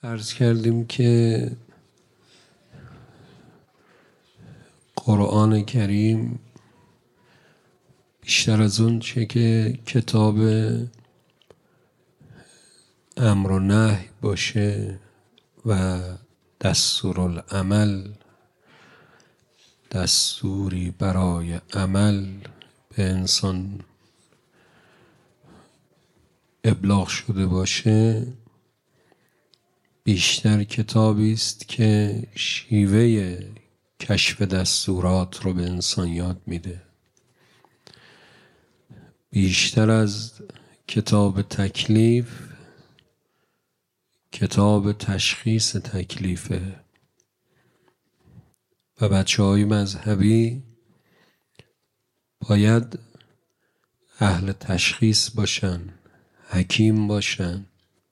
عرض کردیم که قرآن کریم بیشتر از اون چه که کتاب امر و نهی باشه و دستورالعمل، دستوری برای عمل به انسان ابلاغ شده باشه، بیشتر کتابی است که شیوه کشف دستورات رو به انسان یاد میده. بیشتر از کتاب تکلیف، کتاب تشخیص تکلیفه و بچه‌های مذهبی باید اهل تشخیص باشن، حکیم باشن.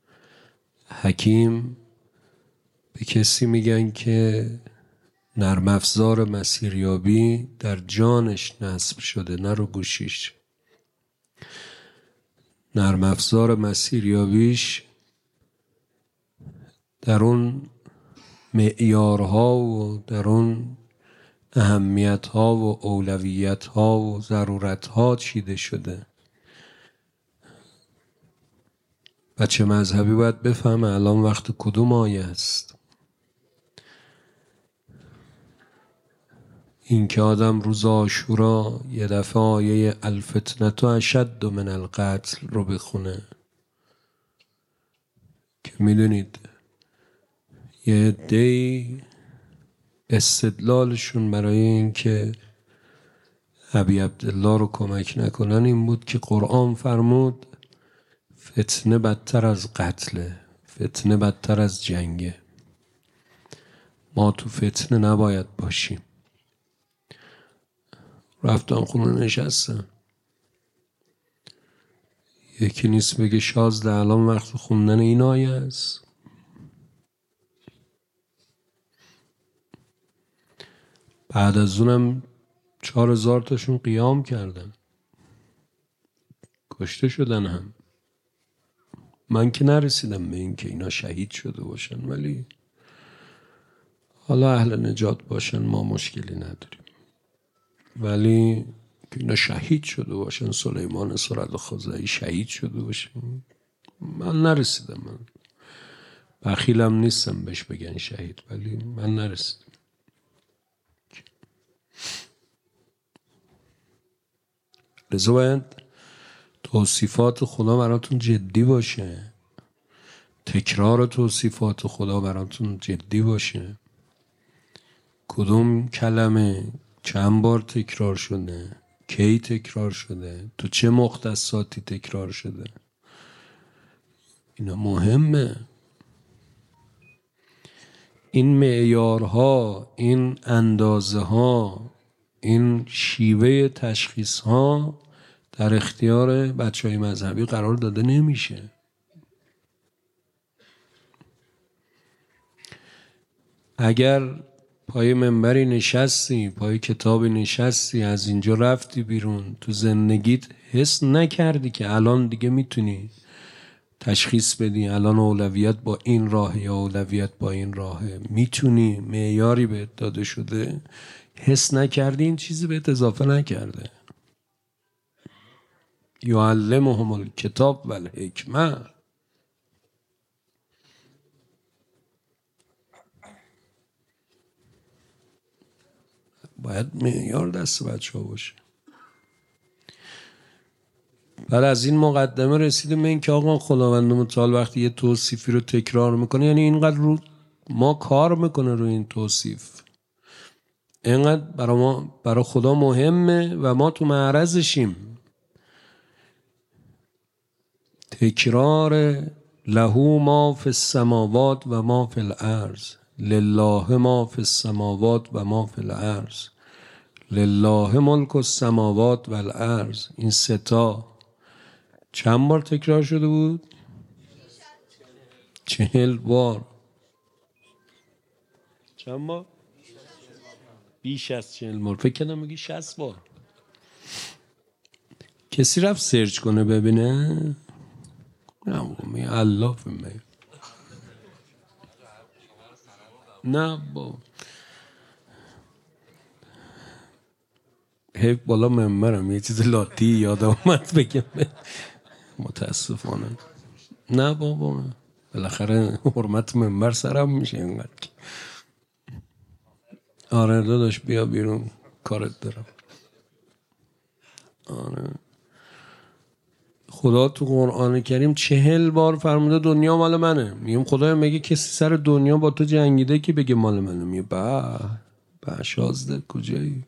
حکیم به کسی میگن که نرم افزار مسیریابی در جانش نصب شده، نه رو گوشیش. نرم افزار مسیریابیش در اون معیارها و در اون اهمیتها و اولویتها و ضرورتها چیده شده. بچه مذهبی باید بفهمه الان وقت کدوم آیه است. این که آدم روز عاشورا یه دفعه آیه الفتنة اشد من القتل رو بخونه که میدونید یه عده‌ای استدلالشون برای این که ابی عبدالله رو کمک نکنن این بود که قرآن فرمود فتنه بدتر از قتله، فتنه بدتر از جنگه، ما تو فتنه نباید باشیم. رفتن خونه نشستن، یکی نیست بگه شازده الان وقت خوندن این آیه است. بعد از اونم 4000 تاشون قیام کردن، کشته شدن هم. من که نرسیدم به این که اینا شهید شده باشن، ولی حالا اهل نجات باشن ما مشکلی نداریم، ولی که اینا شهید شده باشن، سلیمان سرخزایی شهید شده باشن، من نرسیدم. من بخیلم نیستم بهش بگن شهید، ولی من نرسیدم. لذا باید توصیفات خدا براتون جدی باشه، تکرار توصیفات خدا براتون جدی باشه. کدوم کلمه چند بار تکرار شده، کی تکرار شده، تو چه مختصاتی تکرار شده، اینا مهمه. این معیارها، این اندازه ها، این شیوه تشخیص ها در اختیار بچهای مذهبی قرار داده نمیشه. اگر پای منبری نشستی، پای کتابی نشستی، از اینجا رفتی بیرون، تو زندگیت حس نکردی که الان دیگه میتونی تشخیص بدی الان اولویت با این راه یا اولویت با این راهه، میتونی، معیاری بهت داده شده، حس نکردی، این چیزی بهت اضافه نکرده. یعلمهم الکتاب و الحکمه. باید معیار دست بچه ها باشه. بعد از این مقدمه رسیدیم به این که آقا خداوند متعال وقتی یه توصیفی رو تکرار میکنه، یعنی اینقدر رو ما کار میکنه روی این توصیف، اینقدر برای خدا مهمه و ما تو معرضشیم. تکرار له ما فی السماوات و ما فی الارض، لله ما فی السماوات و ما فی الارض، لله ملک السماوات و الارض. این ستا چند بار تکرار شده بود؟ 40 بار. چند بار؟ بیش از 40 بار. فکر کنم میگی 60 بار. کسی رفت سرچ کنه ببینه؟ نه میگه الله فهمه. نه با هیچ بالا منبرم یه چیز لاتی یادم اومد بگم، متاسفانه. نه بابا بالاخره حرمت منبر سرم میشه اینقدر. آره داداش بیا بیرون کارت دارم. آره خدا تو قرآن کریم 40 بار فرموده دنیا مال منه. میگم خدایا مگه کسی سر دنیا با تو جنگیده که بگه مال منه؟ میگه به شازده کجایی؟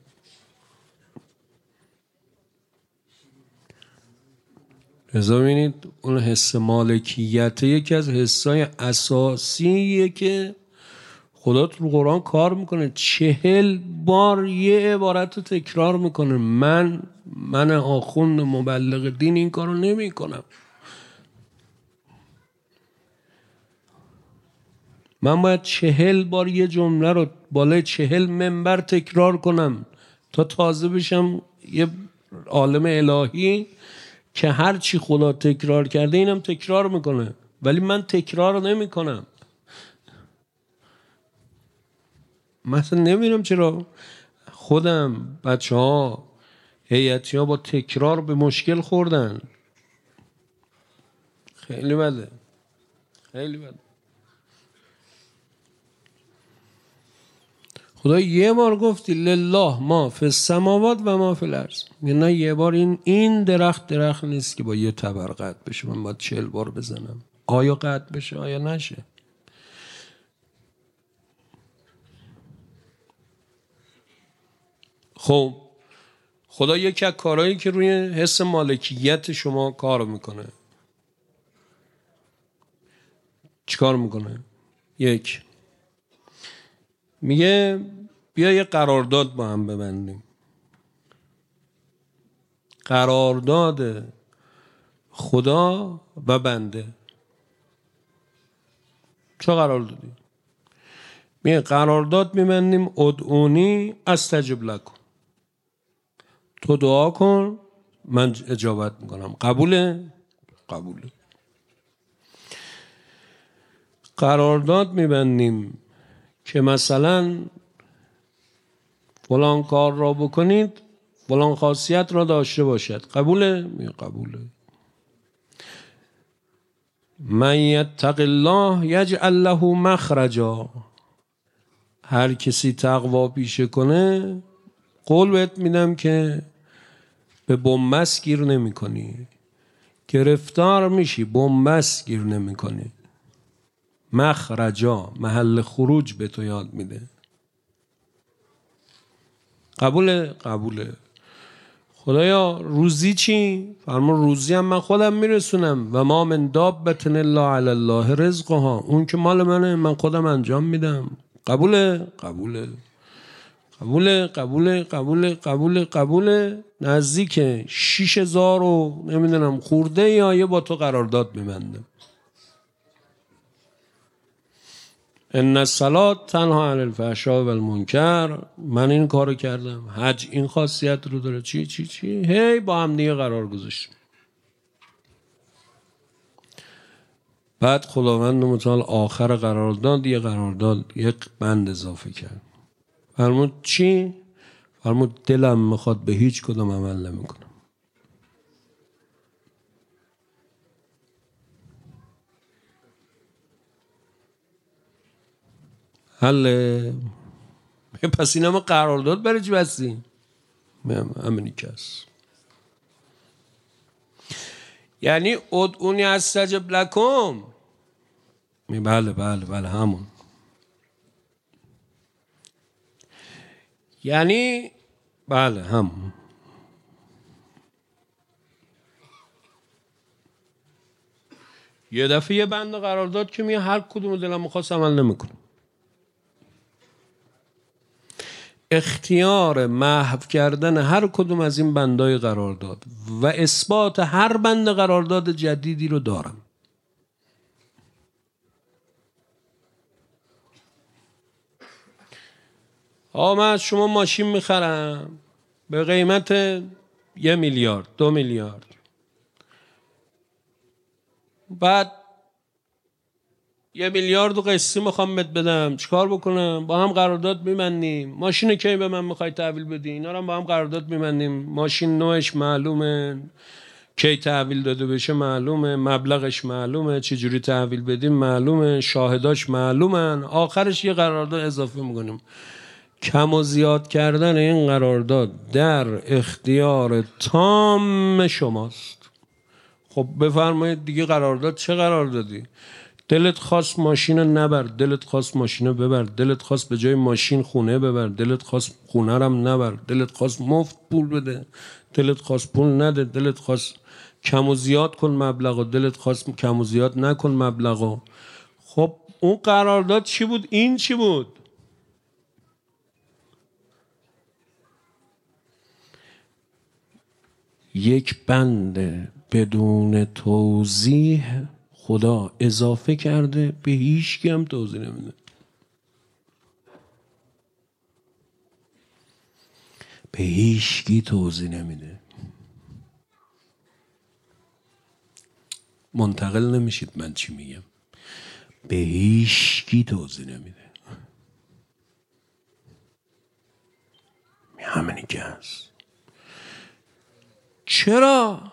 رضا ببینید اون حس مالکیت یکی از حسای اساسیه که خدا تو قرآن کار میکنه. 40 بار یه عبارت رو تکرار میکنه. من آخوند مبلغ دین این کارو نمی کنم. من باید 40 بار یه جمله رو بالای 40 منبر تکرار کنم تا تازه بشم یه عالم الهی که هر چی خدا تکرار کرده اینم تکرار میکنه، ولی من تکرار نمی کنم. مثلا نمیدونم چرا خودم، بچه ها، هیئتی ها با تکرار به مشکل خوردن. خیلی بده، خیلی بده. خدا یه بار گفتی لله ما فی السماوات و ما فی الارض. نه یه بار این درخت نیست که با یه تبر قطع بشه من باید 40 بار بزنم. آیا قطع بشه آیا نشه؟ خب خدا یکی از کارهایی که روی حس مالکیت شما کار میکنه، چی کار میکنه؟ یک، میگه بیا یه قرارداد با هم ببندیم. قرارداد خدا و بنده. چه قرار دادی؟ میگه قرارداد میبندیم ادعونی استجب لکم. تو دعا کن من اجابت میکنم. قبوله؟ قبوله. قرارداد میبندیم که مثلا فلان کار را بکنید فلان خاصیت را داشته باشد. قبوله؟ میگه قبوله. من یتق الله یجعل له مخرجا. هر کسی تقوا پیشه کنه قول بهت میدم که به بنبست گیر نمی کنی، گرفتار میشی، بنبست گیر نمی کنی. مخرجا، محل خروج به تو یاد میده. قبوله؟ قبوله. خدایا روزی چی؟ فرما روزی هم من خودم میرسونم. و ما من دابة الا علی الله رزقها. اون که مال منه من خودم انجام میدم. قبوله؟ قبوله. قبوله قبوله قبوله قبوله قبوله. نزدیک 6000 و نمیدونم خورده یا یه با تو قرارداد میبندم. ان الصلاة تنها عن الفحشاء و المنکر. من این کارو کردم. حج این خاصیت رو داره. چی هی با هم دیگه قرار گذاشتیم. بعد خداوند متعال آخر قرارداد یک بند اضافه کرد. فرمود چی؟ فرمود دلم میخواد به هیچ کدوم عمل نمیکنم. حله. پس این همه قرارداد برای چی بستیم؟ همینی که هست. یعنی ادعونی استجب لکم. بله همون. یعنی بله همون. یه دفعه یه بند قرارداد که میگه هر کدوم دلم میخواست عمل نمیکنم. اختیار محو کردن هر کدوم از این بندای قرارداد و اثبات هر بند قرارداد جدیدی رو دارم. من از شما ماشین میخرم به قیمت 1 میلیارد 2 میلیارد. بعد 1 میلیارد قسطی میخوام بهت بدم، چیکار بکنم؟ با هم قرارداد میبندیم. ماشین کی به من میخوای تحویل بدی؟ اینا رو با هم قرارداد میبندیم. ماشین نوعش معلومه، کی تحویل داده بشه معلومه، مبلغش معلومه، چجوری تحویل بدیم معلومه، شاهداش معلومن. آخرش یه قرارداد اضافه میکنیم. کم و زیاد کردن این قرارداد در اختیار تام شماست. خب بفرمایید دیگه، قرارداد چه قراردادی؟ دلت خواست ماشین نبر، دلت خواست ماشین ببر، دلت خواست به جای ماشین خونه ببر، دلت خواست خونه رم نبر، دلت خواست مفت پول بده، دلت خواست پول نده، دلت خواست کم و زیاد کن مبلغو، دلت خواست کم و زیاد نکن مبلغو. خب اون قرارداد چی بود؟ این چی بود؟ یک بند بدون توضیح خدا اضافه کرده، به هیچ کی هم توضیح نمیده. به هیچ کی توضیح نمیده. منتقل نمیشید من چی میگم. به هیچ کی توضیح نمیده. همینی که هست. چرا؟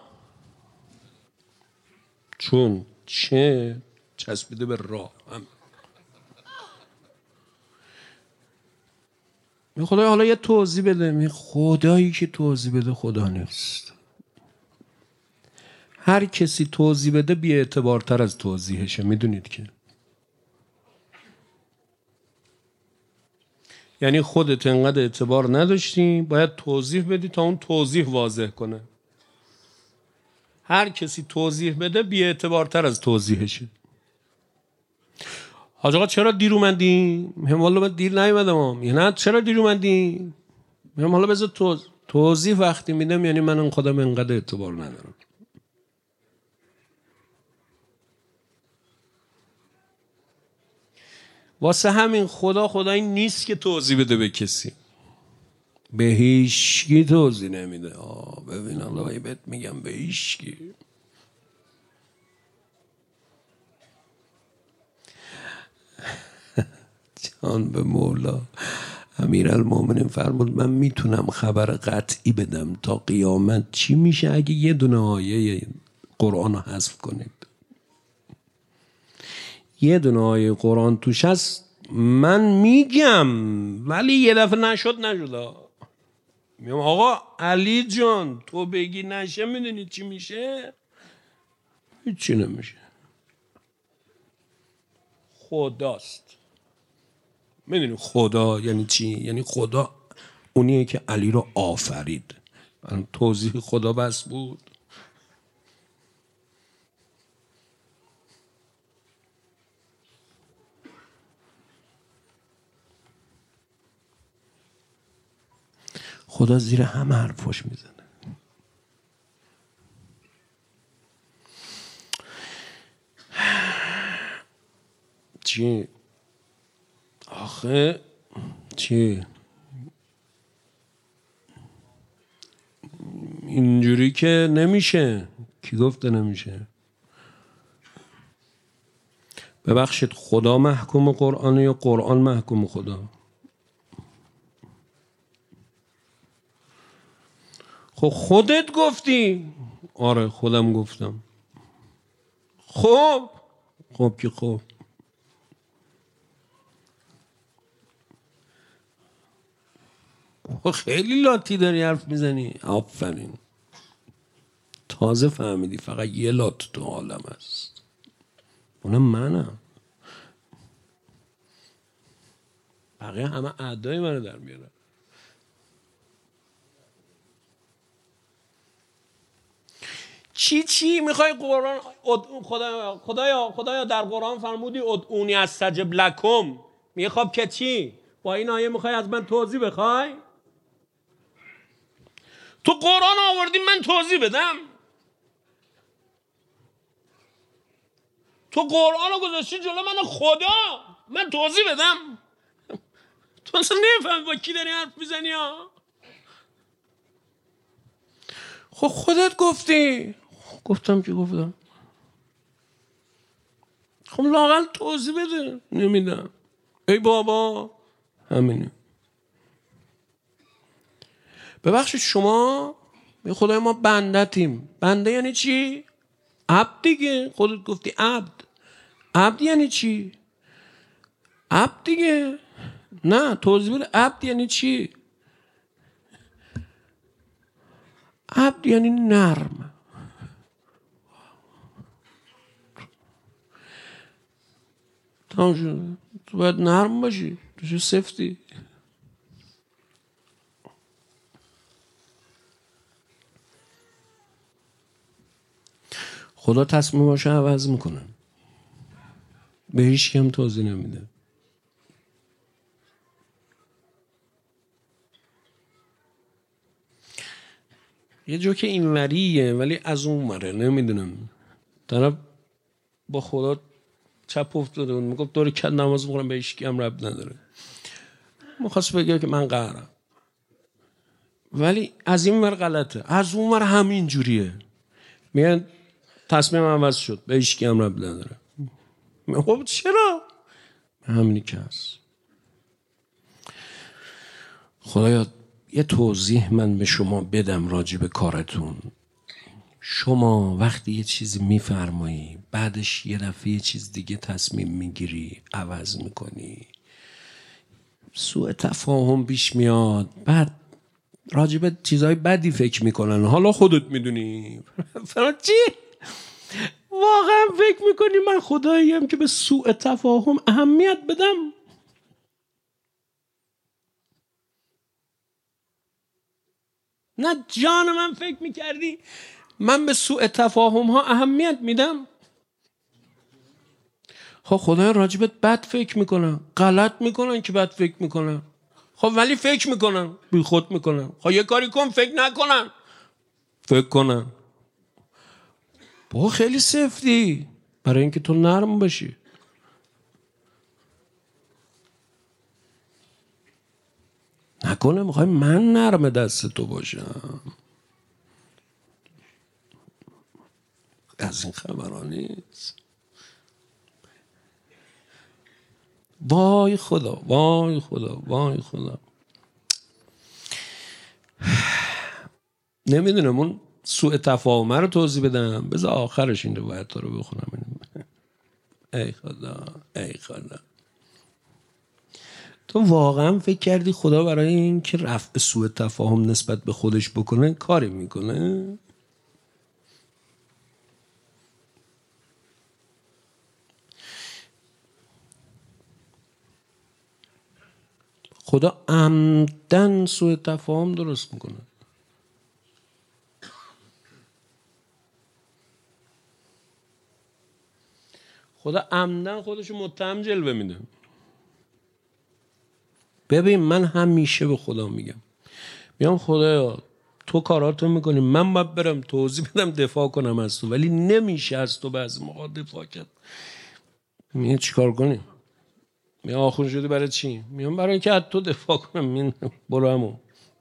چون چه چسبیده به راه هم. می خدای حالا یه توضیح بده. می خدایی که توضیح بده خدا نیست. هر کسی توضیح بده بی اعتبارتر از توضیحشه. میدونید که یعنی خودت انقدر اعتبار نداشتی، باید توضیح بدی تا اون توضیح واضح کنه. هر کسی توضیح بده بی اعتبارتر از توضیحشه. حاج آقا چرا دیر اومدی؟ میگم والا من دیر نیومدم. یعنی نه چرا دیر اومدی؟ میگم حالا بذار توضیح وقتی میدم یعنی من خودم انقدر اعتبار ندارم. واسه همین خدایی نیست که توضیح بده به کسی. به هیچکی توضیح نمیده. ببین الله بهت میگم به هیچکی. جان به مولا. امیرالمومنین فرمود من میتونم خبر قطعی بدم تا قیامت چی میشه اگه یه دونه آیه قرآن رو حذف کنید. یه دونه آیه قرآن توش هست من میگم، ولی یه دفعه نشد. میگم آقا علی جان تو بگی نشه میدونی چی میشه؟ هیچی نمیشه. خداست. میدونی خدا یعنی چی؟ یعنی خدا اونیه که علی رو آفرید. توضیح خدا بس بود. خدا زیر همه حرفاش میزنه. چی؟ آخه چی؟ اینجوری که نمیشه. کی گفته نمیشه؟ ببخشید خدا محکوم قرآنه یا قرآن محکوم خدا؟ خب خودت گفتی. آره خودم گفتم. خب که خب خیلی لاتی داری حرف میزنی. آفرین تازه فهمیدی فقط یه لات تو عالم هست، اونم منم. بقیه همه اعدای منو در میارن. چی میخوای قرآن؟ خدایا در قرآن فرمودی ادعونی استجب لکم. میگه خب که چی؟ با این آیه میخوای از من توضیح بخوای؟ تو قرآن آوردی من توضیح بدم؟ تو قرآن رو گذاشتی جلو من خدا من توضیح بدم؟ تو اصلا نمیفهمی با کی داری حرف میزنی ها؟ خب خودت گفتی. گفتم که گفتم. خب لااقل توضیح بده. نمیدم. ای بابا همینه. ببخشید شما به خدای ما بندتیم. بنده یعنی چی؟ عبد دیگه. خودت گفتی عبد. عبد یعنی چی؟ عبد دیگه. نه توضیح بده. عبد یعنی چی؟ عبد یعنی نرم. تمام شد. تو باید نرم باشی. تو چه سفتی؟ خدا تصمیماشو عوض میکنه. به هیچ کم توضیح نمیده. یه جوک اینوریه ولی از اون وره نمیدونم. طرف با خدا چپ افتاده بود میگفت دور کد نماز میخونم به هیچ کم ربط نداره. میخواست بگه که من قهرم. ولی از این ور غلطه. از اون ور همین جوریه. میگن تصمیم عوض شد به هیچ کم ربط نداره. خب چرا؟ همینی که هست. خدایا یه توضیح من به شما بدم راجع به کارتون. شما وقتی یه چیزی میفرمایی بعدش یه دفعه یه چیز دیگه تصمیم میگیری عوض میکنی، سوء تفاهم پیش میاد، بعد راجع به چیزهای بدی فکر میکنن. حالا خودت میدونی. چی؟ واقعا فکر میکنی من خداییم که به سوء تفاهم اهمیت بدم؟ نه جان من فکر میکردی من به سوء تفاهم ها اهمیت میدم؟ خب خدای راجبت بد فکر میکنن، غلط میکنن که بد فکر میکنن. خب ولی فکر میکنن، بی خود میکنن. خب یه کاری کن فکر نکنن. فکر کنن. با خیلی سفتی برای اینکه تو نرم باشی. نکنه میخوای من نرم دست تو باشم. از این خبرها نیست. وای خدا، وای خدا، وای خدا. نمیدونم اون سوء تفاهم رو توضیح بدم. بذار آخرش این روایت رو بخونم. ای خدا، ای خدا. تو واقعا فکر کردی خدا برای این که رفع سوء تفاهم نسبت به خودش بکنه کاری میکنه؟ خدا عمدن سوء تفاهم درست میکنه. خدا عمدن خودشو متهم جلوه میده. ببین من همیشه به خدا میگم خدایا تو کاراتو میکنی، من باید برم توضیح بدم دفاع کنم از تو، ولی نمیشه از تو بعضی موقع دفاع کرد. میگه چیکار کنیم؟ میگه آخون شدی برای چی؟ میگم برای اینکه از تو دفاع کنم. برو همون.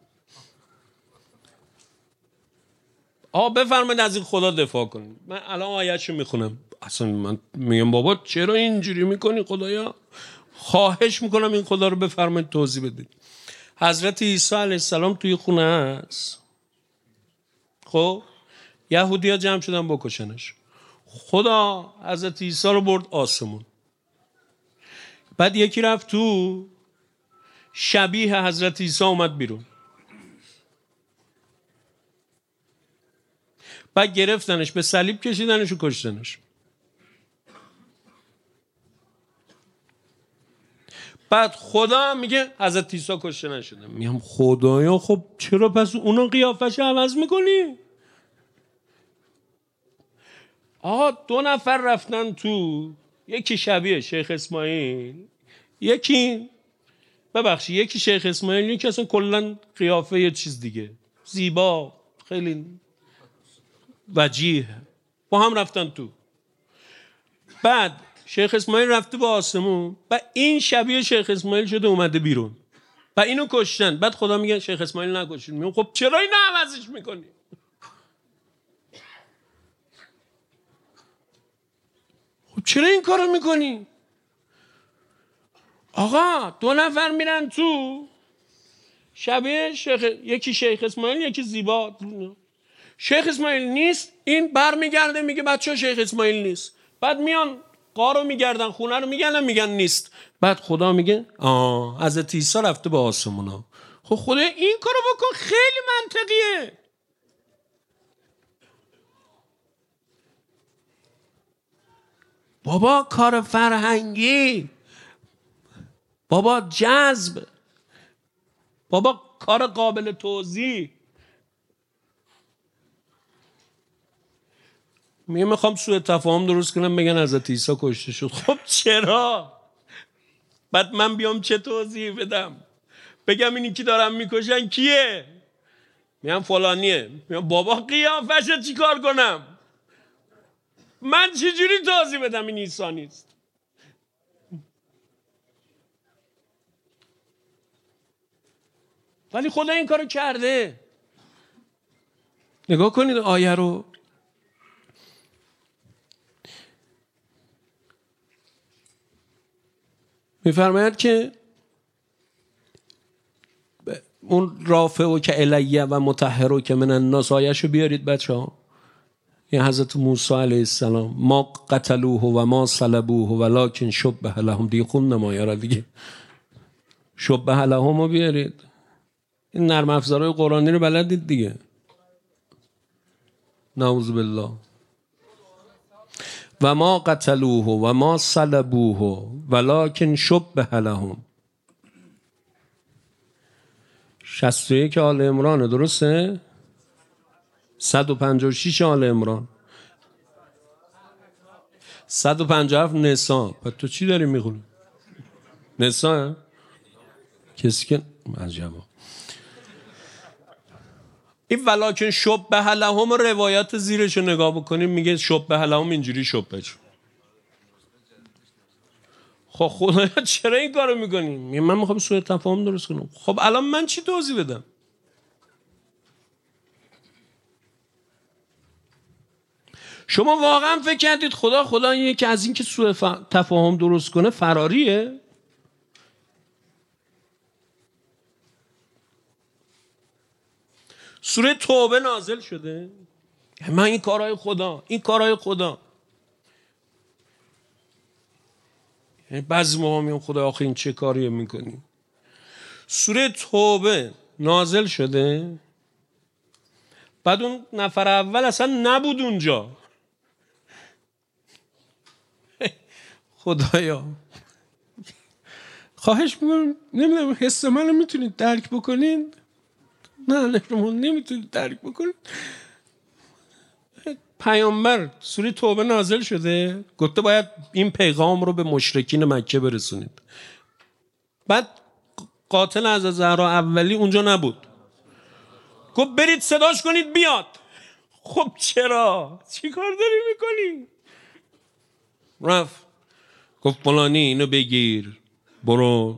بفرمایید از این خدا دفاع کنید. من الان آیه‌شو میخونم. اصلا من میگم بابا چرا اینجوری میکنی خدایا؟ خواهش میکنم این خدا رو بفرمایید توضیح بدید. حضرت عیسی علیه السلام توی خونه است. خب یهودی‌ها جمع شدن بکشنش. خدا حضرت عیسی رو برد آسمون. بعد یکی رفت تو شبیه حضرت عیسی اومد بیرون. بعد گرفتنش به صلیب کشیدنش و کشتنش. بعد خدا میگه حضرت عیسی کشته نشده. میگم خدایا خب چرا پس اونو قیافش عوض میکنی؟ دو نفر رفتن تو، یکی شبیه شیخ اسماعیل، یکی شیخ اسماعیل، یکی اصلا کلا قیافه یه چیز دیگه، زیبا، خیلی وجیه، با هم رفتن تو. بعد شیخ اسماعیل رفته به آسمون و این شبیه شیخ اسماعیل شده اومده بیرون و اینو کشتن. بعد خدا میگه شیخ اسماعیل نکشید. میگم خب چرا اینو عوضش میکنی؟ خب چرا این کارو میکنی؟ آقا 2 نفر میرن تو شبیه یکی شیخ اسماعیل یکی زیبا. شیخ اسماعیل نیست، این بر میگرده میگه بچه شیخ اسماعیل نیست. بعد میان قارو میگردن خونه رو میگردن میگن نیست. بعد خدا میگه حضرت عیسی رفته به آسمونا. خب خدا این کارو بکن، خیلی منطقیه. بابا کار فرهنگی، بابا جذب، بابا کار قابل توضیح. میخوام سوء تفاهم درست کنم بگن حضرت عیسی کشته شد. خب چرا؟ بعد من بیام چه توضیح بدم؟ بگم اینی که دارم میکشن کیه؟ میگم فلانیه. میگم بابا قیافش چی کار کنم؟ من چجوری توضیح بدم این عیسی نیست؟ ولی خدا این کارو کرده. نگاه کنید آیه رو. میفرماید که اون رافع و که الیه و مطهر و که من الناس آیه‌شو بیارید بچه ها. این حضرت موسی علیه السلام ما قتلوه و ما صلبوه ولکن شبه لهم. دیگه خون نمایه را دیگه. شبه لهم رو بیارید. این نرم افزارهای قرآنی رو بلدید دیگه. نعوذ بالله. و ما قتلوه و ما صلبوه ولکن شبه لهم. 61 آل عمران، درسته؟ 156 آل عمران، 157 نساء. پس تو چی داری میخونی؟ نساء کسی که عجبا. این ولکن شبه لهم روایت زیرش رو نگاه بکنیم میگه شبه لهم اینجوری شبه شد. خب خدایا چرا این کارو میکنی؟ من میخوام سوء تفاهم درست کنم. خب الان من چی توضیح بدم؟ شما واقعا فکر کردید خدا اینه که از این که سوء تفاهم درست کنه فراریه؟ سوره توبه نازل شده. من این کارهای خدا بعضی موقع میگم خدا آخه این چه کاریه میکنی؟ سوره توبه نازل شده، بعد اون نفر اول اصلا نبود اونجا. خدایا خواهش میکنم، نمیدونم حس منو میتونید درک بکنین؟ نه شما نمیتونید درک بکنید. پیامبر سوره توبه نازل شده، گفته باید این پیغام رو به مشرکین مکه برسونید. بعد قاتل از زهرا اولی اونجا نبود، گفت برید صداش کنید بیاد. خب چرا؟ چی کار داری میکنی؟ رفت گفت فلانی اینو بگیر برو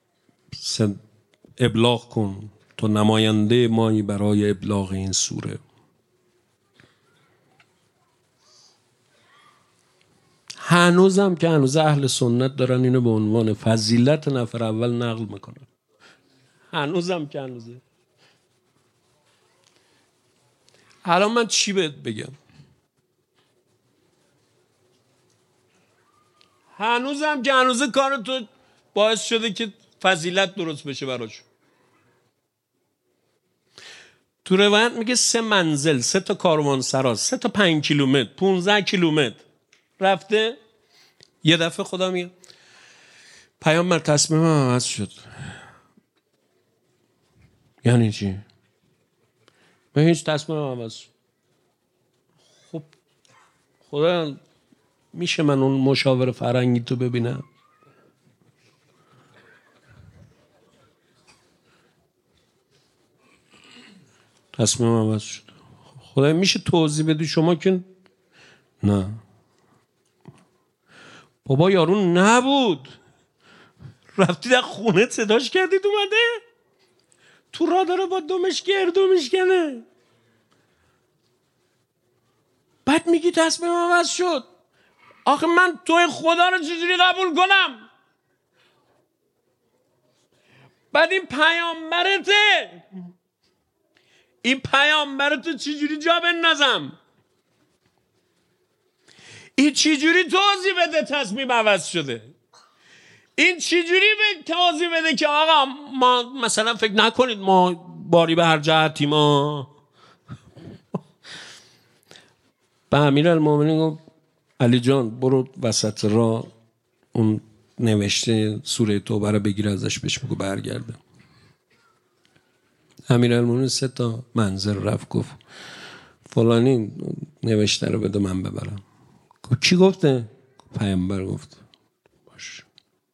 ابلاغ کن، تو نماینده مایی برای ابلاغ این سوره. هنوزم که هنوز اهل سنت دارن اینو به عنوان فضیلت نفر اول نقل میکنن. هنوزم که هنوزه. الان من چی بهت بگم؟ هنوزم که هنوزه کار تو باعث شده که فضیلت درست بشه براش. تو روایت میگه 3 منزل، 3 تا کاروانسرا، 3 تا 5 کیلومتر، 15 کیلومتر رفته. یه دفعه خدا میگه پیامبر تصمیمم عوض شد. یعنی چی؟ من هیچ تصمیمم عوض شد. خب خدا میشه من اون مشاور فرهنگی تو ببینم؟ تصمیمم عوض شد. خدا میشه توضیح بدی شما که نه. بابا یارو نبود، رفتی در خونه صداش کردید اومده تو راه داره با دمش گردو میشکنه. بعد میگی تصمیم عوض شد. آخه من توی خدا رو چجوری قبول کنم؟ بعد این پیامبرته، این پیامبرتو چجوری جا بندازم؟ این چجوری توضیح بده تصمیم عوض شده؟ این چجوری به توضیح بده که آقا ما مثلا فکر نکنید ما باری به هر جهتی ما. به امیرالمومنین گفت علی جان برو وسط راه اون نوشته سوره توبه رو بگیر ازش، بهش بگو برگرده. امیرالمومنین 3 تا منزل رفت، گفت فلانی نوشته رو بده من ببرم. گفت کی گفته؟ پیامبر گفت. باش.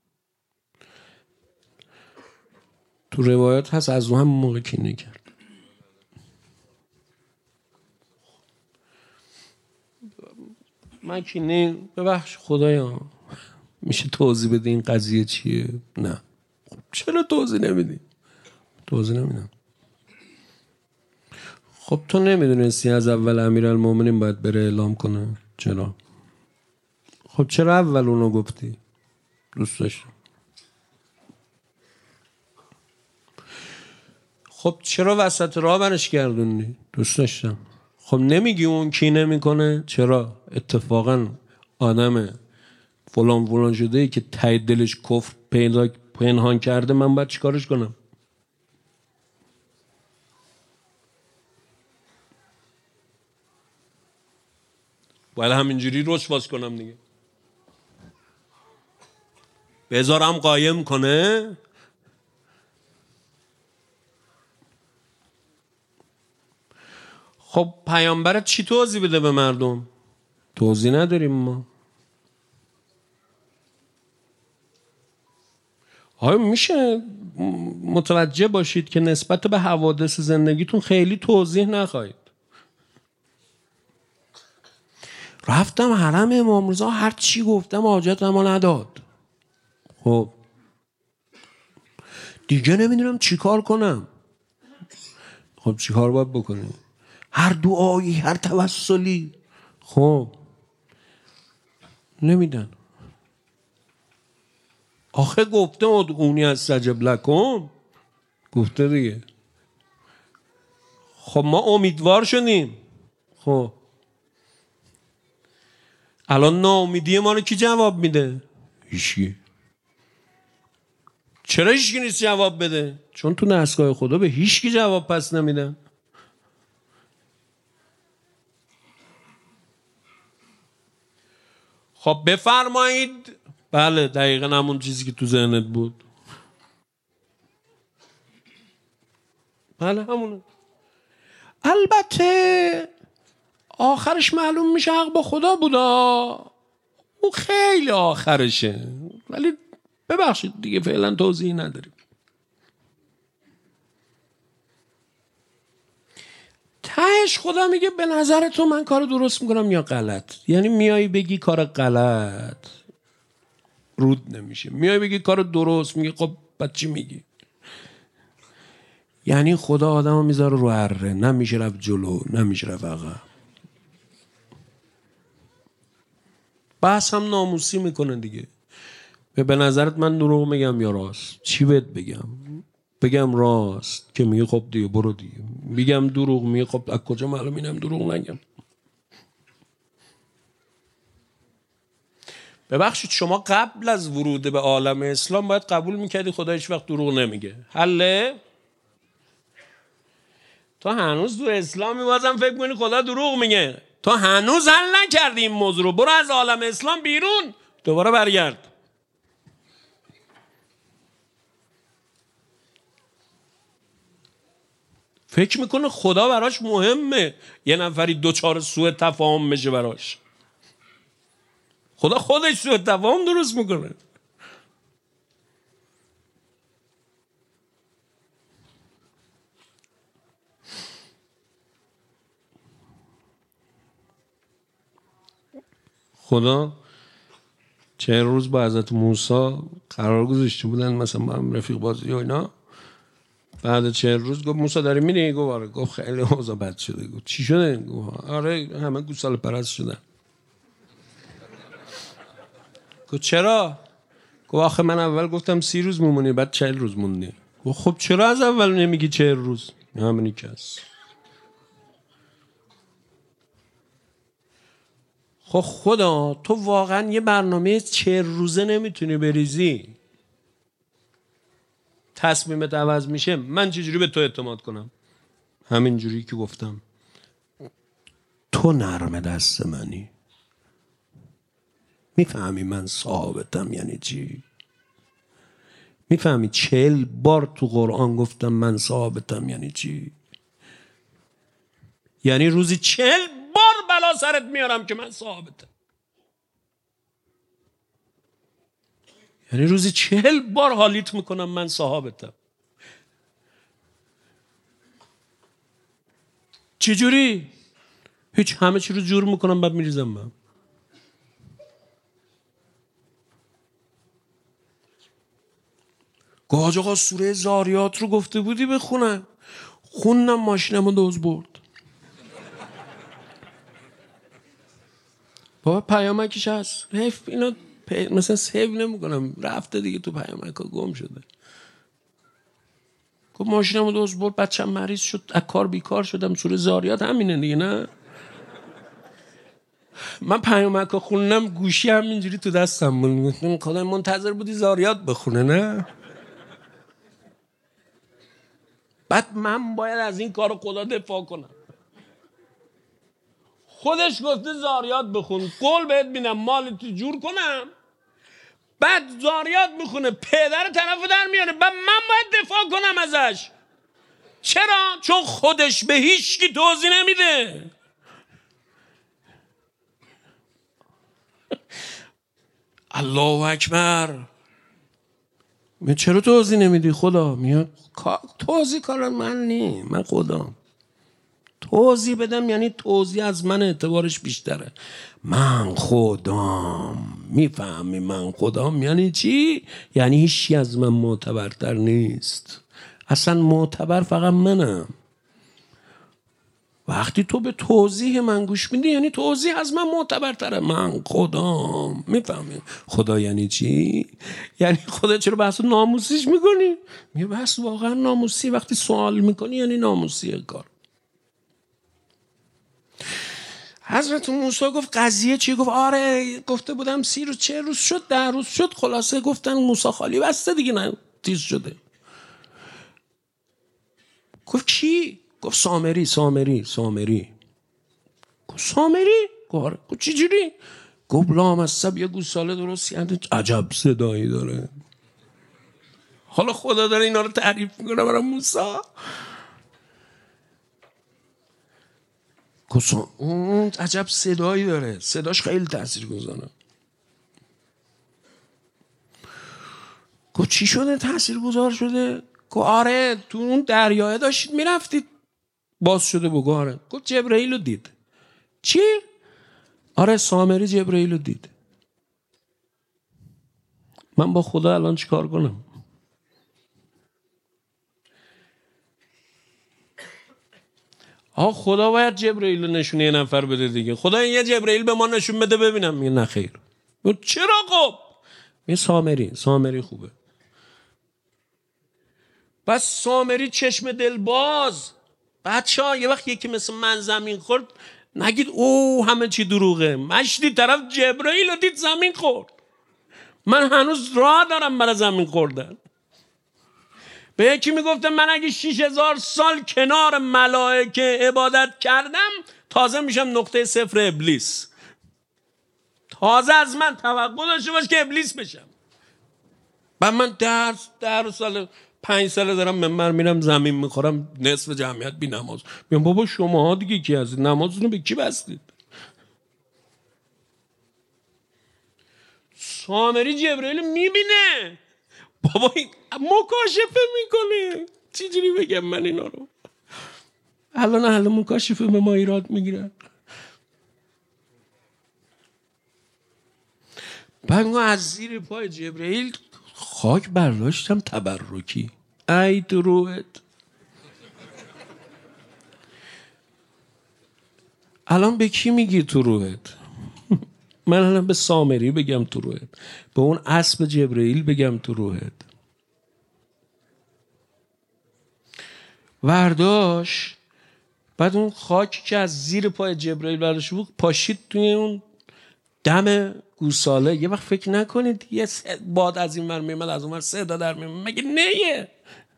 تو روایات هست از اون هم موقع کینه کرد. من کینه ببخش خدایا میشه توضیح بده این قضیه چیه؟ نه. خب چرا توضیح نمیدی؟ توضیح نمیدم. خب تو نمیدونستی از اول امیرالمومنین باید بره اعلام کنه؟ چرا؟ خب چرا اول اونو گفتی؟ دوست داشتم. خب چرا وسط راه برش گردوندی؟ دوست داشتم. خب نمیگی اون کینه میکنه؟ چرا؟ اتفاقا آدم فلان شده ای که ته دلش کفر پنهان کرده، من باید چیکارش کنم؟ باید همینجوری روش باز کنم دیگه، بذارم قایم کنه؟ خب پیامبرت چی توضیح بده به مردم؟ توضیح نداریم ما. آیا میشه متوجه باشید که نسبت به حوادث زندگیتون خیلی توضیح نخواهید؟ رفتم حرم امام رضا، هر چی گفتم حاجتمو نداد. خب دیگه نمیدونم چی کار کنم. خب چی کار باید بکنی؟ هر دعایی، هر توسلی. خب نمیدن. آخه گفته ادعونی استجب لکم، گفته دیگه. خب ما امیدوار شدیم. خب الان ناامیدی ما رو کی جواب میده؟ هیچکی. چرا هیچکی نیست جواب بده؟ چون تو دستگاه خدا به هیچکی جواب پس نمیدن. خب بفرمایید. بله دقیقا همون چیزی که تو ذهنت بود. بله همونه. البته آخرش معلوم میشه حق با خدا بودا، اون خیلی آخرشه، ولی ببخشید دیگه فعلا توضیحی نداریم. تهش خدا میگه به نظر تو من کار درست میکنم یا غلط؟ یعنی میای بگی کار غلط رود نمیشه، میای بگی کار درست میگه خب بعد چی میگی؟ یعنی خدا آدمو میذاره رو اره، نمیشه رفت جلو نمیشه رفت عقب. بحث هم ناموسی میکنه دیگه. به نظرت من دروغ میگم یا راست؟ چی بهت بگم؟ بگم راست که میگه خب دیگه برو دیگه، میگم دروغ میگه خب از کجا معلوم اینم دروغ نگم؟ ببخشید شما قبل از ورود به عالم اسلام باید قبول میکردی خدا هیچ وقت دروغ نمیگه. حله؟ تو هنوز تو اسلامی بازم فکر کنی خدا دروغ میگه؟ تو هنوز حل نکردی این موضوع رو. برو از عالم اسلام بیرون دوباره برگرد. فکر میکنه خدا براش مهمه یه نفری دوچار سوء تفاهم بشه براش. خدا خودش سوء تفاهم درست میکنه. خدا 40 روز با حضرت موسی قرار گذاشته بودن مثلا با هم رفیق بازی و اینا. بعد 40 روز گفت موسی داری میری؟ گفت آره. گفت خیلی اوضاع بد شده. گفت چی شده؟ گفت آره همه گوساله پرست شدن. گفت چرا؟ گفت آخه من اول گفتم 30 روز میمونی بعد 40 روز موندی. گفت خب چرا از اول نمیگی 40 روز؟ همینی که هست. خب خدا تو واقعا یه برنامه 40 روزه نمیتونی بریزی؟ تصمیمت عوض میشه، من چجوری به تو اعتماد کنم؟ همین جوری که گفتم تو نرم دست منی، میفهمی من صحابتم یعنی چی؟ میفهمی 40 بار تو قرآن گفتم من صحابتم یعنی چی؟ یعنی روزی 40 بار بلا سرت میارم که من صحابتم. یعنی روزی 40 بار حالیت میکنم من صحابتم. چجوری؟ هیچ، همه چی رو جور میکنم بعد میریزم من. گاج آقا سوره زاریات رو گفته بودی بخونم، خوندم ماشینمو دوز برد. بابا پیامکش هست، حیف اینا مثلا سیو نمیکنم، رفته دیگه تو پیامک ها گم شده. گفت ماشینمو دوز برد، بچه‌م مریض شد، از کار بیکار شدم، سوره زاریات همینه دیگه. نه من پیامک ها خوندم گوشی همینجوری تو دستم بود، خدا منتظر بودی زاریات بخونه نه؟ بعد من باید از این کار خدا دفاع کنم. خودش گفته زاریات بخون، قول بهت میدم مال تو جور کنم. بعد زاریات میخونه، پدر طرف در میاره، بعد من باید دفاع کنم ازش. چرا؟ چون خودش به هیچ کی توضیح نمیده. الله اکبر. چرا توضیح نمیدی خدا؟ میاد توضیح کار من نی، من خدا توضیح بدم یعنی توضیح از من اعتبارش بیشتره. من خدام، میفهمی من خدام یعنی چی؟ یعنی هیچی از من معتبرتر نیست، اصلا معتبر فقط منم. وقتی تو به توضیح من گوش میدی یعنی توضیح از من معتبرتره. من خدام، میفهمی خدا یعنی چی؟ یعنی خدا چرا بحث ناموسیش میکنی؟ میگه بحث واقعا ناموسی، وقتی سوال میکنی یعنی ناموسیه کار. حضرت موسی گفت قضیه چی؟ گفت آره گفته بودم 30 روز 40 روز شد 10 روز شد، خلاصه گفتن موسی خالی بسته دیگه، نه تیز شده. گفت کی؟ گفت سامری. گفت سامری؟ گفت چی جوری؟ گفت لامصب یه گوساله درست کرده، عجب صدایی داره. حالا خدا داره اینا رو تعریف میکنه برای موسی. گفت اون عجب صدایی داره، صداش خیلی تاثیرگذاره. گفت چی شده تاثیرگذار شده؟ گفت آره تو اون دریاه داشتید میرفتید باز شده بگو. آره. گفت جبرئیل رو دید. چی؟ آره سامری جبرئیل رو دید. من با خدا الان چیکار کنم؟ خدا باید جبرئیل رو نشونه یه نفر بده دیگه. خدا یه جبرئیل به ما نشون بده ببینم. میگه نه خیر. چرا خب؟ میگه سامری خوبه. بس سامری چشم دل باز. بچه‌ها یه وقت یکی مثل من زمین خورد نگید او همه چی دروغه. مشتی طرف جبرئیل رو دید زمین خورد. من هنوز راه دارم برای زمین خوردن. به یکی میگفتم من اگه 6000 سال کنار ملائکه عبادت کردم تازه میشم نقطه صفر ابلیس. تازه از من توقع داشته باش که ابلیس بشم. بعد من 10 سال 5 ساله دارم منبر میرم زمین میخورم، نصف جمعیت بی نماز. میگم بابا شما ها دیگه کی هستید؟ نمازتون رو به کی بستید؟ سامری جبرئیل میبینه، بابا این مکاشفه میکنه. چی جوری بگم من اینا رو؟ الان اهل مکاشفه به ما ایراد میگیرن. بعد از زیر پای جبرئیل خاک برداشتم تبرکی. ای تو روحت. الان به کی میگی تو روحت؟ من الان به سامری بگم تو روحت، به اون اسب جبرئیل بگم تو روحت. ورداش بعد اون خاکی که از زیر پای جبرئیل برداشت بود پاشید توی اون دم گوساله. یه وقت فکر نکنید یه باد از این ور میمد از اون ور صدا در میمد، مگه نیه؟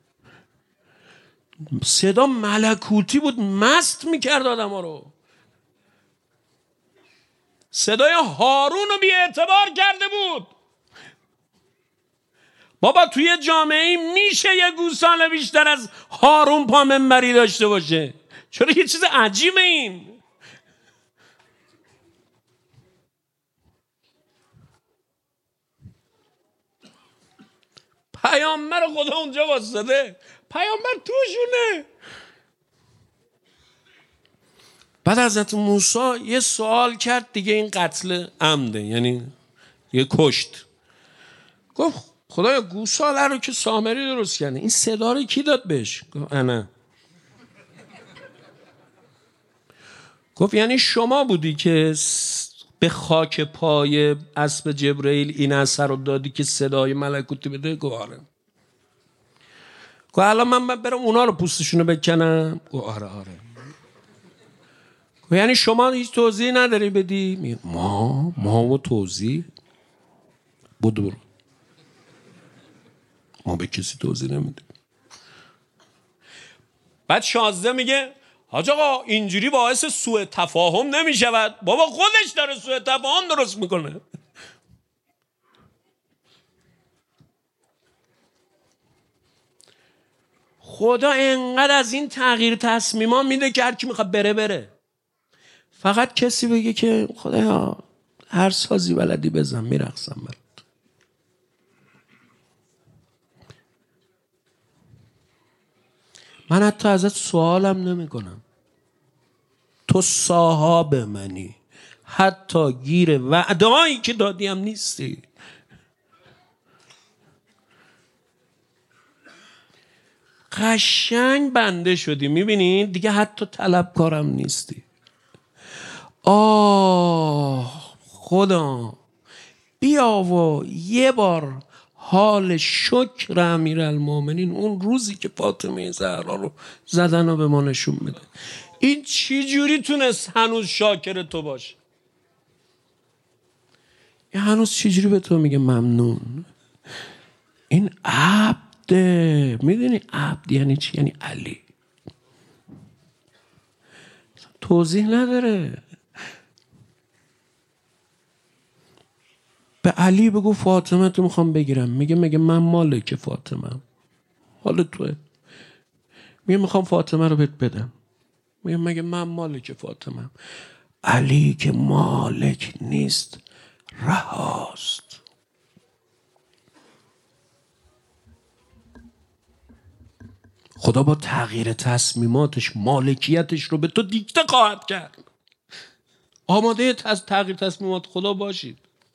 صدا ملکوتی بود، مست میکرد آدم ها رو. صدای هارون رو بی اعتبار کرده بود. بابا توی جامعه میشه یه گوساله بیشتر از هارون پا منبری داشته باشه؟ چرا یه چیز عجیبه این؟ پیامبر خدا اونجا واسطه، پیامبر توشونه. بعد حضرت موسی یه سوال کرد دیگه، این قتل عمده، یعنی یه کشت. گفت خدایا گوساله رو که سامری درست کرده، این صدا رو کی داد بهش؟ گفت انا. گفت یعنی شما بودی که به خاک پای اسب جبرئیل این اثر رو دادی که صدای ملکوتی بده؟ گفت آره. گفت الان من برم اونا رو پوستشون رو بکنم؟ گفت آره. گفت یعنی شما هیچ توضیح نداری بدی؟ ما و توضیح برو، ما به کسی توضیح نمیدیم. بعد 16 میگه حاج آقا اینجوری باعث سوء تفاهم نمیشود؟ بابا خودش داره سوء تفاهم درست میکنه. خدا انقدر از این تغییر تصمیما میده که هر کی میخواد بره. فقط کسی بگه که خدایا هر سازی بلدی بزن، میرقصم برات. من حتی ازت سوالم نمی کنم، تو صاحب منی، حتی گیر وعدهایی که دادیم نیستی. قشنگ بنده شدی، میبینی دیگه حتی طلبکارم نیستی. خدا بیا و یه بار حال شکر امیرالمومنین اون روزی که فاطمه زهرا رو زدن و به ما نشون بده. این چی جوری تونست هنوز شاکر تو باشه؟ این هنوز چی جوری به تو میگه ممنون؟ این عبده. میدونی عبد یعنی چی؟ یعنی علی. توضیح نداره. به علی بگو فاطمه تو میخوام بگیرم، میگه من مالک فاطمه، حال توه. میگه میخوام فاطمه رو بهت بدم، میگه من مالک فاطمه. علی که مالک نیست، رهاست. خدا با تغییر تصمیماتش مالکیتش رو به تو دیکته خواهد کرد. آماده تغییر تصمیمات خدا باشید.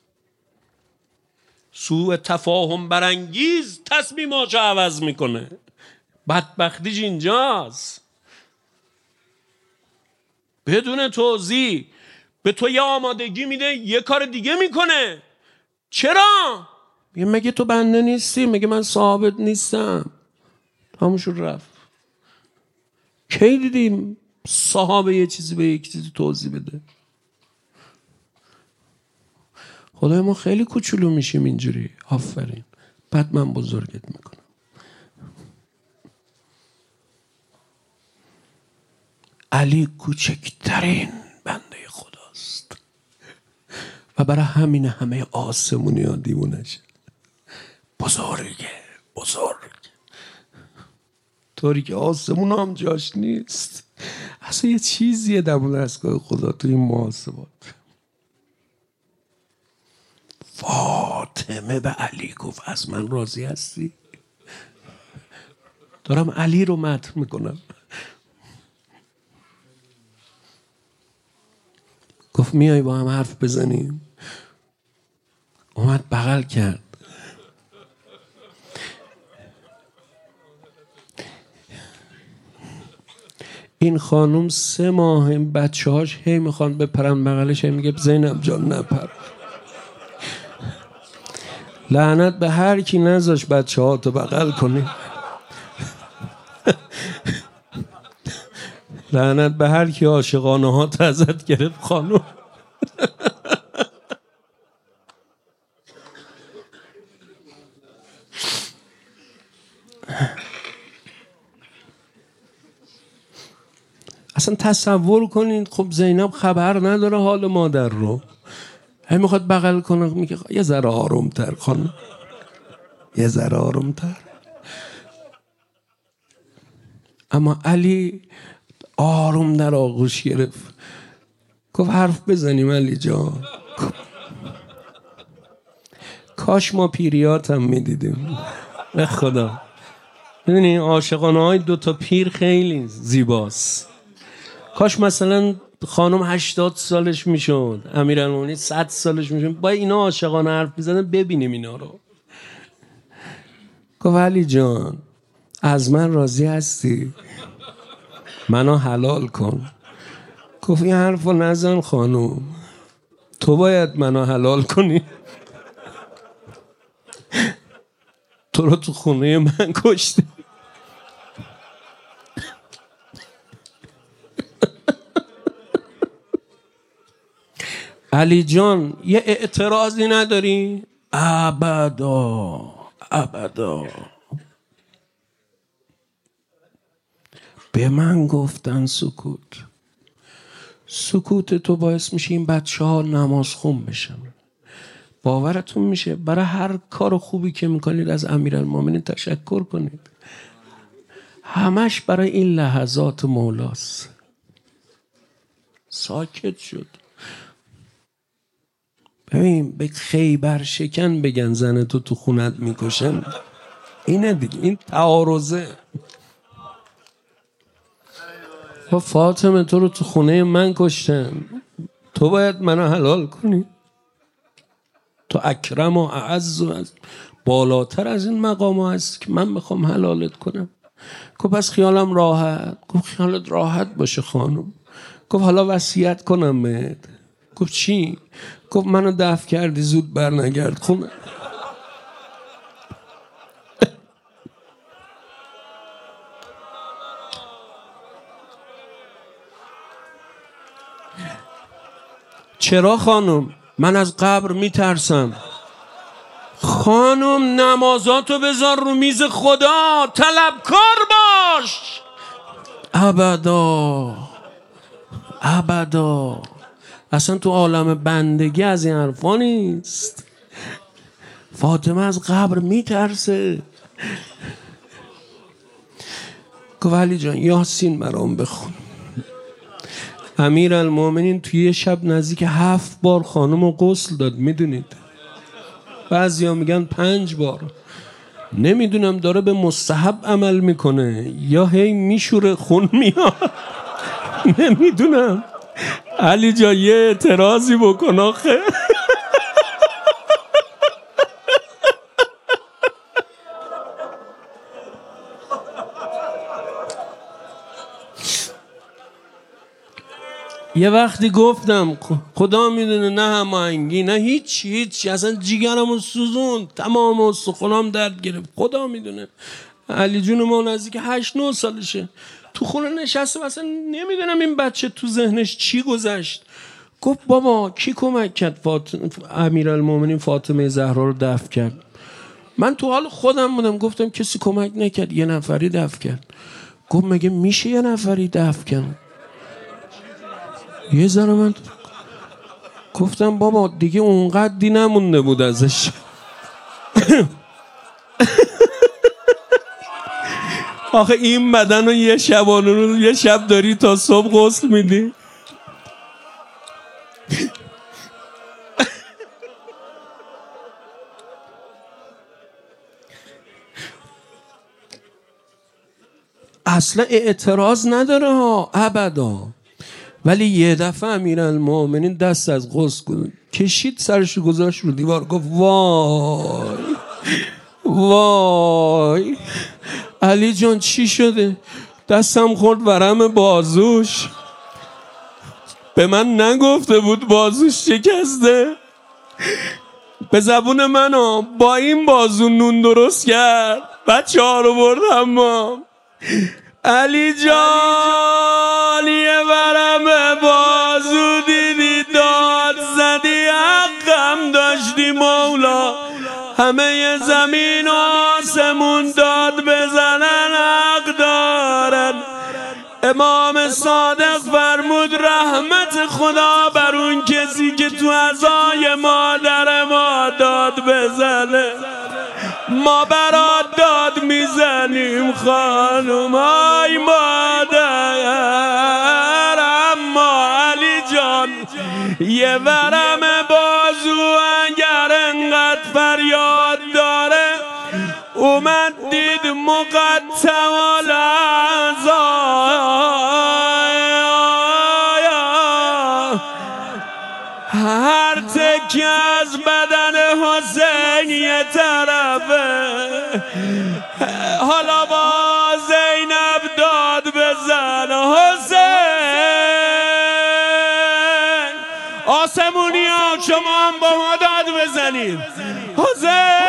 سوء تفاهم برانگیز تصمیماتو عوض میکنه. بدبختیش اینجاست. بدون توضیح به تو یه آمادگی میده، یه کار دیگه میکنه. چرا؟ مگه تو بنده نیستی؟ مگه من صاحبت نیستم؟ همونشون رفت. کی دیدیم صاحب یه چیزی به یک چیزی توضیح بده؟ خدای ما خیلی کوچولو میشیم اینجوری. آفرین، بعد من بزرگت میکنم. علی کوچکترین بنده خداست و برای همین همه آسمونی ها دیوونشه. بزرگ طوری که آسمون هم جاش نیست. اصلا یه چیزیه دمون دستگاه خدا تو این محاسبات. فاطمه به علی گفت از من راضی هستی؟ دارم علی رو مدح میکنم. گفت میای با هم حرف بزنیم؟ اومد بغل کرد. این خانوم 3 ماه بچه هاش هی میخوان بپرن بغلش، هی میگه زینب جان نپر. لعنت به هر کی نذاش بچه ها تو بغل کنی. لعنت به هر کی عاشقانه ها ازت گرفت خانم. اصلا تصور کنید خب زینب خبر نداره حال مادر رو، هی میخواد بغل کنه، میگه یه ذره آرومتر خانم، یه ذره آرومتر. اما علی آروم در آغوش گرفت، گفت حرف بزنیم علی جان. کاش ما پیریاتم میدیدیم به خدا. میدونی عاشقانه های 2 تا پیر خیلی زیباست. کاش مثلا خانم 80 سالش میشد، امیرالمومنین 100 سالش میشد، با اینا عاشقانه حرف میزدن، ببینیم اینا رو. گفت علی جان از من راضی هستی؟ منو حلال کن. گفت این حرفو نزن خانم، تو باید منو حلال کنی. تو رو تو خونه من کشتی. علی جان یه اعتراضی نداری؟ ابدا ابدا. به من گفتن سکوت. سکوت تو باعث میشه این بچه ها نماز خون بشن. باورتون میشه برای هر کار خوبی که میکنید از امیرالمومنین تشکر کنید. همش برای این لحظات مولاست. ساکت شد. ببین به خیبر شکن بگن زن تو خونت میکشن، اینه دیگه، این تعارضه. و فاطمه تو رو تو خونه من کشتن، تو باید منو حلال کنی. تو اکرم و اعز و بالاتر از این مقام هست که من بخوام حلالت کنم. گفت پس خیالم راحت. گفت خیالت راحت باشه خانم. گفت حالا وصیت کنم بهت. گفت چی؟ گفت منو دفع کردی زود بر نگرد خونه. چرا خانم؟ من از قبر میترسم. خانم نمازاتو بذار رو میز خدا، طلبکار باش. ابدا ابدا. اصلا تو عالم بندگی از این حرفا نیست. فاطمه از قبر میترسه. گفت علی جان یاسین برام بخون. امیرالمومنین توی یه شب نزدیک 7 بار خانم رو غسل داد. میدونید بعضیا میگن 5 بار. نمیدونم داره به مستحب عمل میکنه یا هی میشوره خون میاد. نمیدونم. علی جان یه اعتراضی بکن آخه. یه وقتی گفتم خدا میدونه نه هماهنگی نه هیچ اصلا جیگرمو سوزون، تمام استخونام درد گرفت. خدا میدونه. علی جون ما نزدیک 8-9 سالشه تو خونه نشسته، اصلا نمیدونم این بچه تو ذهنش چی گذشت. گفت بابا کی کمک کرد امیرالمومنین فاطمه زهرا رو دفع کرد؟ من تو حال خودم بودم، گفتم کسی کمک نکرد، یه نفری دفع کرد. گفت مگه میشه یه نفری دفع کرد؟ یه ذره من گفتم بابا دیگه اونقدری نمونده بود ازش. آخه این بدن رو یه شبانه رو یه شب داری تا صبح غسل میدی. اصلا اعتراض نداره ها ابدا. ولی یه دفعه امیرالمومنین دست از غسل کشید، سرش گذاشت رو دیوار، گفت وای وای علی جان چی شده؟ دستم خورد ورم بازوش. به من نگفته بود بازوش شکسته. به زبون منو با این بازو نون درست کرد، بچه ها رو بردم ما. علی جان یه ورم بازو دیدی داد زدی، حقم داشتی مولا، همه زمین و آسمون داد بزنن حق دارن. امام صادق فرمود رحمت خدا بر اون کسی که تو عزای مادر ما داد بزنه. ما برات داد میزنیم خانم ای مادر، اما علی جان یه ورم بازو اگر انقدر فریاد داره، اومد دید مقطع الاعضا، هر تکه از بدن حسین یه طرفه. حالا با زینب داد بزن حسین، آسمونی ها شما هم با ما داد بزنید حسین.